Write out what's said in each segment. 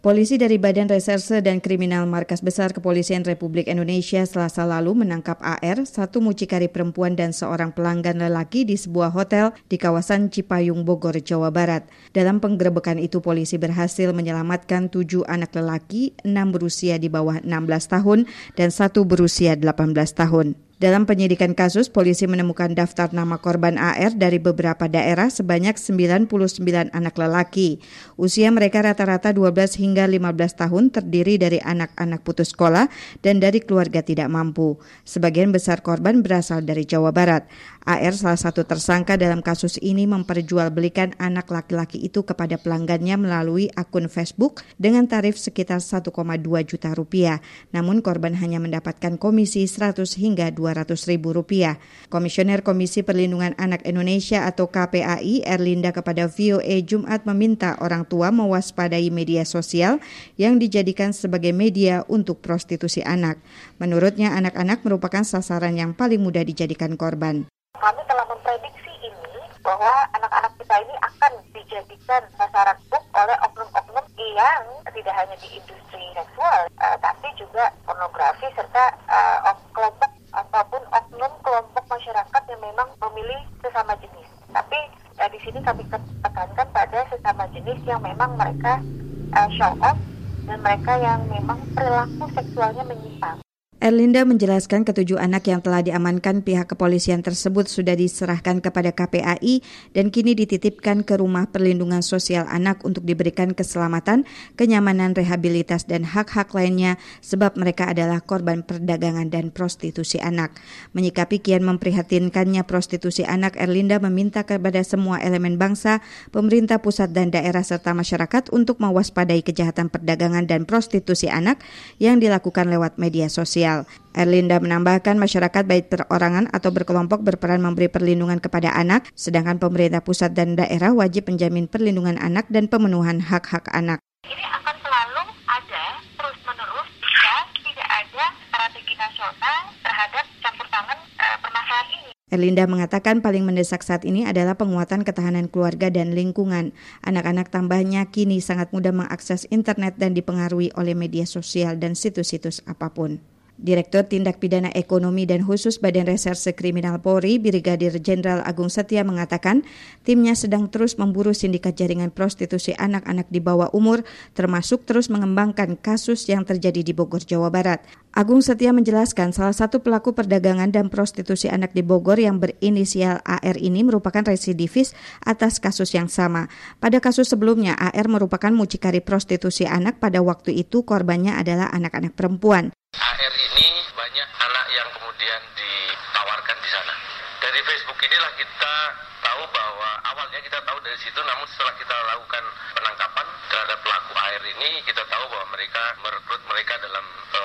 Polisi dari Badan Reserse dan Kriminal Markas Besar Kepolisian Republik Indonesia Selasa lalu menangkap AR, satu mucikari perempuan dan seorang pelanggan lelaki di sebuah hotel di kawasan Cipayung, Bogor, Jawa Barat. Dalam penggerebekan itu, polisi berhasil menyelamatkan 7 anak lelaki, 6 berusia di bawah 16 tahun dan 1 berusia 18 tahun. Dalam penyidikan kasus, polisi menemukan daftar nama korban AR dari beberapa daerah sebanyak 99 anak lelaki. Usia mereka rata-rata 12 hingga 15 tahun, terdiri dari anak-anak putus sekolah dan dari keluarga tidak mampu. Sebagian besar korban berasal dari Jawa Barat. AR, salah satu tersangka dalam kasus ini, memperjualbelikan anak laki-laki itu kepada pelanggannya melalui akun Facebook dengan tarif sekitar 1,2 juta rupiah. Namun korban hanya mendapatkan komisi 100 hingga 200 ribu rupiah. Komisioner Komisi Perlindungan Anak Indonesia atau KPAI, Erlinda, kepada VOA Jumat meminta orang tua mewaspadai media sosial yang dijadikan sebagai media untuk prostitusi anak. Menurutnya, anak-anak merupakan sasaran yang paling mudah dijadikan korban. Kami telah memprediksi ini bahwa anak-anak kita ini akan dijadikan sasaran empuk oleh oknum-oknum yang tidak hanya di industri seksual, tapi juga pornografi serta kelompok ataupun oknum kelompok masyarakat yang memang memilih sesama jenis. Tapi di sini kami tekankan pada sesama jenis yang memang mereka show off dan mereka yang memang perilaku seksualnya menyimpang. Erlinda menjelaskan ketujuh anak yang telah diamankan pihak kepolisian tersebut sudah diserahkan kepada KPAI dan kini dititipkan ke Rumah Perlindungan Sosial Anak untuk diberikan keselamatan, kenyamanan, rehabilitas, dan hak-hak lainnya sebab mereka adalah korban perdagangan dan prostitusi anak. Menyikapi kian memprihatinkannya prostitusi anak, Erlinda meminta kepada semua elemen bangsa, pemerintah pusat dan daerah serta masyarakat untuk mewaspadai kejahatan perdagangan dan prostitusi anak yang dilakukan lewat media sosial. Erlinda menambahkan masyarakat baik perorangan atau berkelompok berperan memberi perlindungan kepada anak, sedangkan pemerintah pusat dan daerah wajib menjamin perlindungan anak dan pemenuhan hak-hak anak. Ini akan selalu ada terus-menerus jika tidak ada strategi nasional terhadap campur tangan permasalahan ini. Erlinda mengatakan paling mendesak saat ini adalah penguatan ketahanan keluarga dan lingkungan. Anak-anak tambahnya kini sangat mudah mengakses internet dan dipengaruhi oleh media sosial dan situs-situs apapun. Direktur Tindak Pidana Ekonomi dan Khusus Badan Reserse Kriminal Polri, Brigadir Jenderal Agung Setia mengatakan timnya sedang terus memburu sindikat jaringan prostitusi anak-anak di bawah umur, termasuk terus mengembangkan kasus yang terjadi di Bogor, Jawa Barat. Agung Setia menjelaskan salah satu pelaku perdagangan dan prostitusi anak di Bogor yang berinisial AR ini merupakan residivis atas kasus yang sama. Pada kasus sebelumnya, AR merupakan mucikari prostitusi anak. Pada waktu itu korbannya adalah anak-anak perempuan. AR ini banyak anak yang kemudian ditawarkan di sana. Dari Facebook inilah kita tahu bahwa awalnya kita tahu dari situ, namun setelah kita lakukan penangkapan terhadap pelaku AR ini, kita tahu bahwa mereka merekrut mereka dalam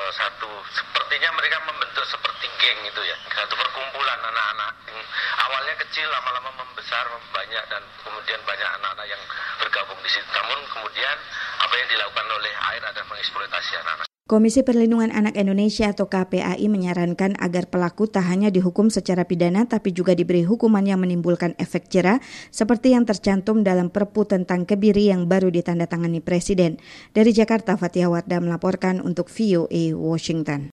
sepertinya mereka membentuk seperti geng itu ya, satu perkumpulan anak-anak. Awalnya kecil, lama-lama membesar, banyak, dan kemudian banyak anak-anak yang bergabung di situ. Namun kemudian apa yang dilakukan oleh AR adalah mengeksploitasi anak-anak. Komisi Perlindungan Anak Indonesia atau KPAI menyarankan agar pelaku tak hanya dihukum secara pidana tapi juga diberi hukuman yang menimbulkan efek jera seperti yang tercantum dalam Perpu tentang Kebiri yang baru ditandatangani Presiden. Dari Jakarta, Fathia Wardah melaporkan untuk VOA Washington.